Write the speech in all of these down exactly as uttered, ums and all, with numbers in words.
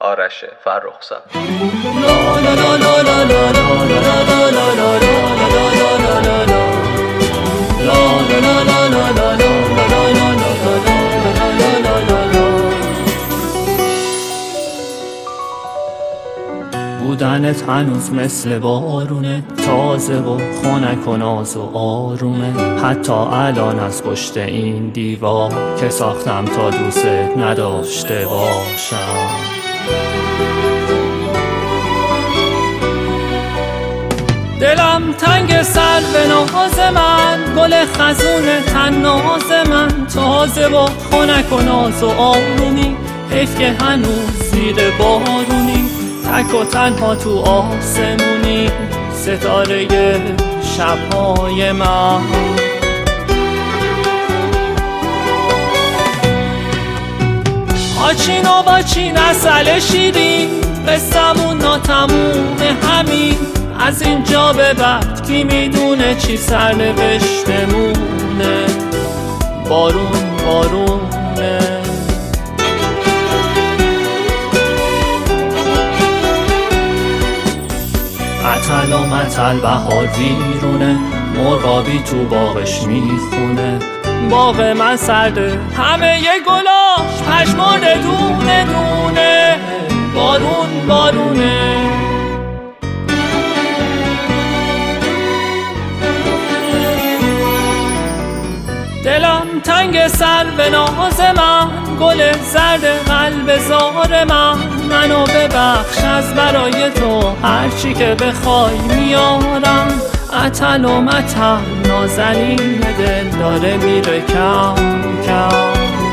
آرش فرخزاد. بودنت هنوز مثل بارونه، تازه و خنک و ناز و آرومه. حتی الان از پشت این دیوار که ساختم تا دوست نداشته باشم. دلم تنگ سر به ناز من، گل خزون تناز من. تازه با خنک و ناز و آرومی، حیف که هنوز زیر بارونی. تک و تنها تو آسمونی، ستاره شبهای من. آچین و باچین اصل شیرین، قصمون ناتموم همین. از اینجا به بعد کی میدونه چی سرنوشتمونه. بارون بارونه. عطل و مطل بهار ویرونه، مرغابی تو باغش میخونه. باغ من سرده همه یه گلاش پشمارده دونه دونه. بارون بارونه. دلم تنگ سر به ناز من، گل زرد قلب زار من. منو ببخش از برای تو هرچی که بخوای میارم. عطل و مطل نازنین دل داره میره کم کم.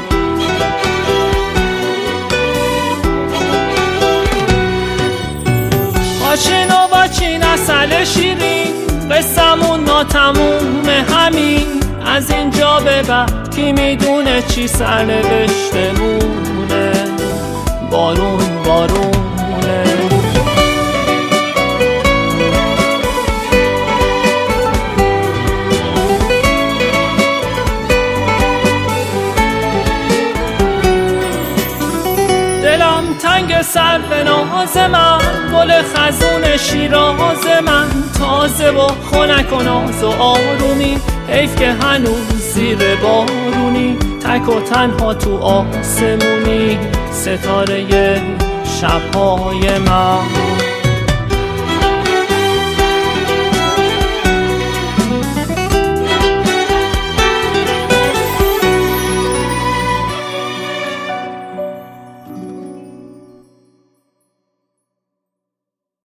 آچین و باچین اصل شیرین، قصمون ناتموم همین. از اینجا به بعد کی میدونه چی سرنوشتمونه. بارون بارونه. دلم تنگ سر به ناز من، گل خزون شیراز من. تازه و خنک و ناز و آرومی، حیف که هنوز زیر بارونی. تک و تنها تو آسمونی، ستاره شبهای من.